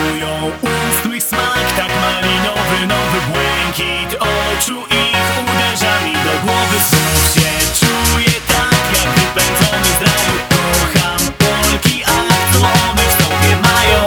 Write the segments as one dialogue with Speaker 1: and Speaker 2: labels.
Speaker 1: Czują ust mych smak, tak malinowy, nowy błękit oczu ich uderza mi do głowy. Znów się czuję tak, jak wypędzony z raju. Kocham Polki, a co one w sobie mają?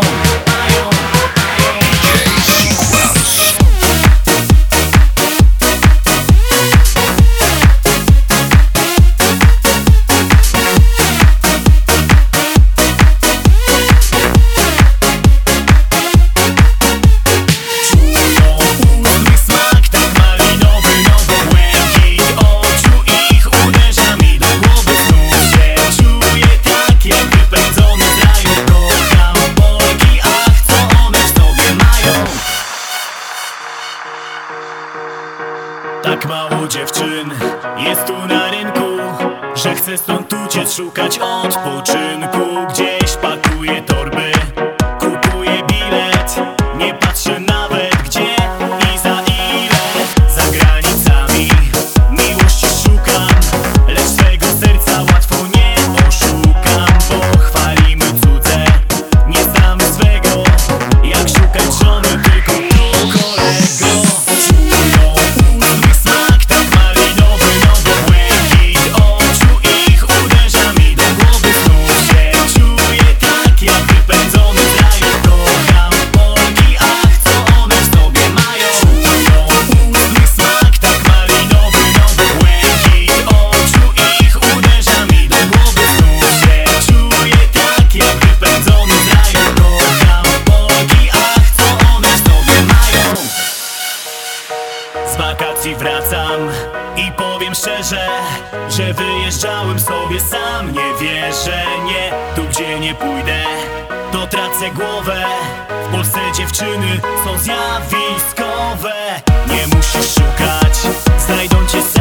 Speaker 1: Tak mało dziewczyn jest tu na rynku, że chcę stąd uciec, szukać odpoczynku. Gdzieś pakuję torby, kupuję bilet, nie patrzę nawet gdzie i za ile. Za granicami miłości szukam, lecz swego serca łatwo nie oszukam. Bo chwalimy cudze, nie znamy swego, jak szukać żony tylko tu, kolego. Z wakacji wracam i powiem szczerze, że wyjeżdżałem sobie sam. Nie wierzę, nie, tu gdzie nie pójdę, to tracę głowę. W Polsce dziewczyny są zjawiskowe. Nie musisz szukać, znajdą cię.